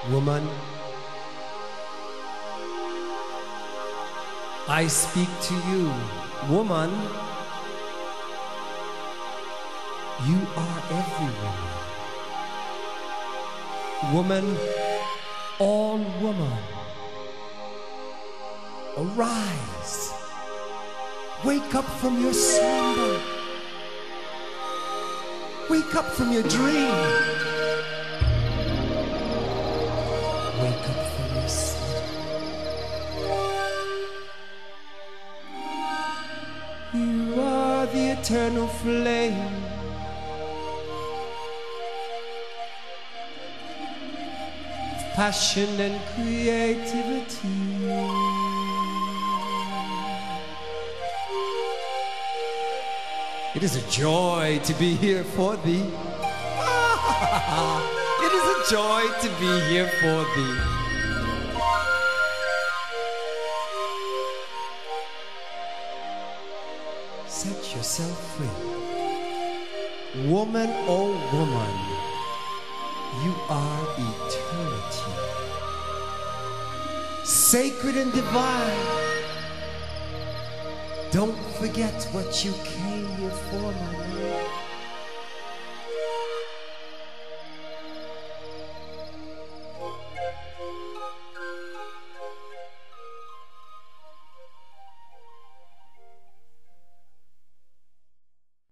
Woman, I speak to you. Woman, you are every woman. Woman, all woman, arise. Wake up from your slumber. Wake up from your dream. Wake up from your sleep. You are the eternal flame. Passion and creativity. It is a joy to be here for thee. It is a joy to be here for thee. Set yourself free. Woman, oh woman, you are eternity. Sacred and divine. Don't forget what you came here for, my love.